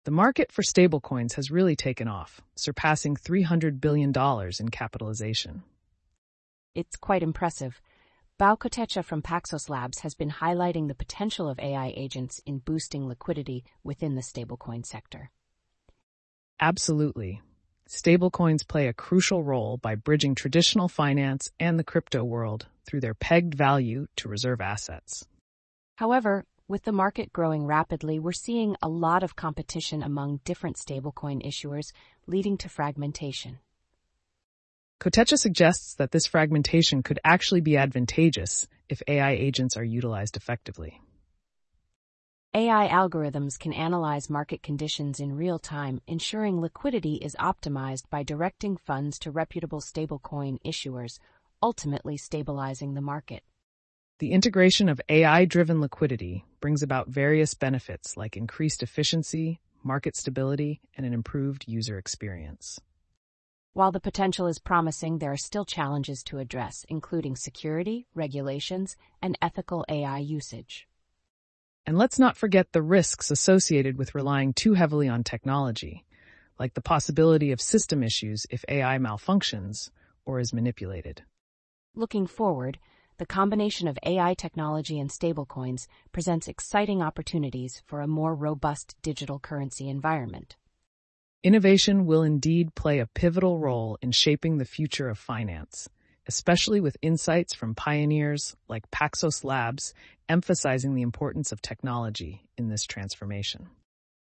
The market for stablecoins has really taken off, surpassing $300 billion in capitalization. It's quite impressive. Bao Kotecha from Paxos Labs has been highlighting the potential of AI agents in boosting liquidity within the stablecoin sector. Absolutely. Stablecoins play a crucial role by bridging traditional finance and the crypto world through their pegged value to reserve assets. However, with the market growing rapidly, we're seeing a lot of competition among different stablecoin issuers, leading to fragmentation. Kotecha suggests that this fragmentation could actually be advantageous if AI agents are utilized effectively. AI algorithms can analyze market conditions in real time, ensuring liquidity is optimized by directing funds to reputable stablecoin issuers, ultimately stabilizing the market. The integration of AI-driven liquidity brings about various benefits like increased efficiency, market stability, and an improved user experience. While the potential is promising, there are still challenges to address, including security, regulations, and ethical AI usage. And let's not forget the risks associated with relying too heavily on technology, like the possibility of system issues if AI malfunctions or is manipulated. Looking forward, the combination of AI technology and stablecoins presents exciting opportunities for a more robust digital currency environment. Innovation will indeed play a pivotal role in shaping the future of finance, especially with insights from pioneers like Paxos Labs emphasizing the importance of technology in this transformation.